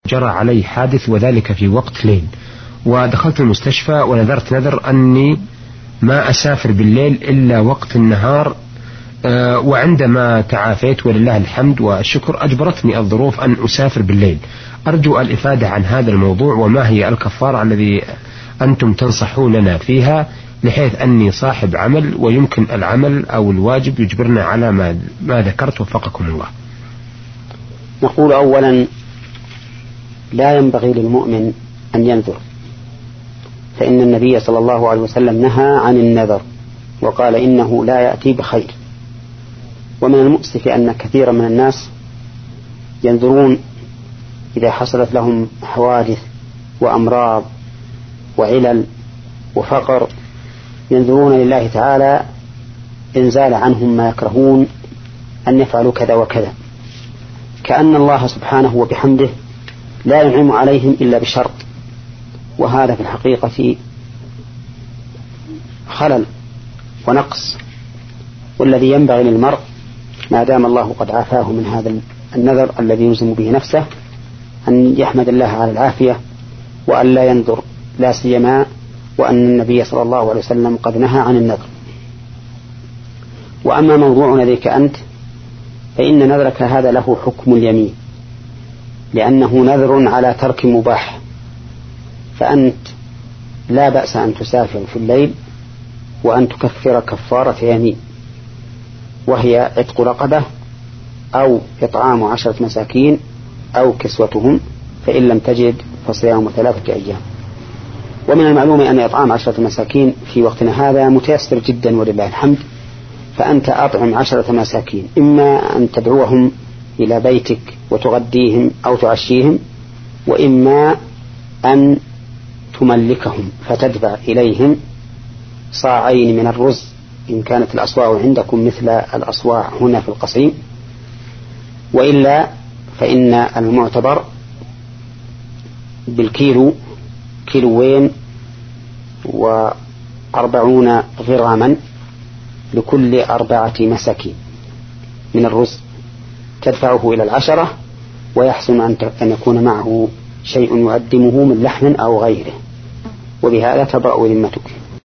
جرى علي حادث وذلك في وقت ليل، ودخلت المستشفى ونذرت نذر أني ما أسافر بالليل إلا وقت النهار، وعندما تعافيت ولله الحمد والشكر أجبرتني الظروف أن أسافر بالليل. أرجو الإفادة عن هذا الموضوع، وما هي الكفارة الذي أنتم تنصحوننا فيها، بحيث أني صاحب عمل ويمكن العمل أو الواجب يجبرنا على ما ذكرت وفقكم الله. نقول أولا لا ينبغي للمؤمن أن ينذر، فإن النبي صلى الله عليه وسلم نهى عن النذر وقال إنه لا يأتي بخير. ومن المؤسف أن كثيرا من الناس ينذرون إذا حصلت لهم حوادث وأمراض وعلل وفقر، ينذرون لله تعالى إن زال عنهم ما يكرهون أن يفعلوا كذا وكذا، كأن الله سبحانه وبحمده لا ينعم عليهم إلا بشرط، وهذا في الحقيقة خلل ونقص. والذي ينبغي للمرء ما دام الله قد عافاه من هذا النذر الذي يلزم به نفسه أن يحمد الله على العافية وأن لا ينذر، لا سيما وأن النبي صلى الله عليه وسلم قد نهى عن النذر. وأما موضوع نذرك أنت فإن نذرك هذا له حكم اليمين، لأنه نذر على ترك مباح، فأنت لا بأس أن تسافر في الليل وأن تكفر كفارة يمين، وهي عتق رقبة أو إطعام 10 مساكين أو كسوتهم، فإن لم تجد فصيام 3 أيام. ومن المعلوم أن إطعام 10 مساكين في وقتنا هذا متيسر جدا ولله الحمد، فأنت أطعم 10 مساكين، إما أن تدعوهم إلى بيتك وتغديهم أو تعشيهم، وإما أن تملكهم فتدفع إليهم صاعين من الرز إن كانت الأصواع عندكم مثل الأصواع هنا في القصيم، وإلا فإن المعتبر بالكيلو 240 غراما لكل 4 مساكين من الرز تدفعه إلى 10، ويحسن أن يكون معه شيء يقدمه من لحم أو غيره، وبهذا تبرأ ذمتك.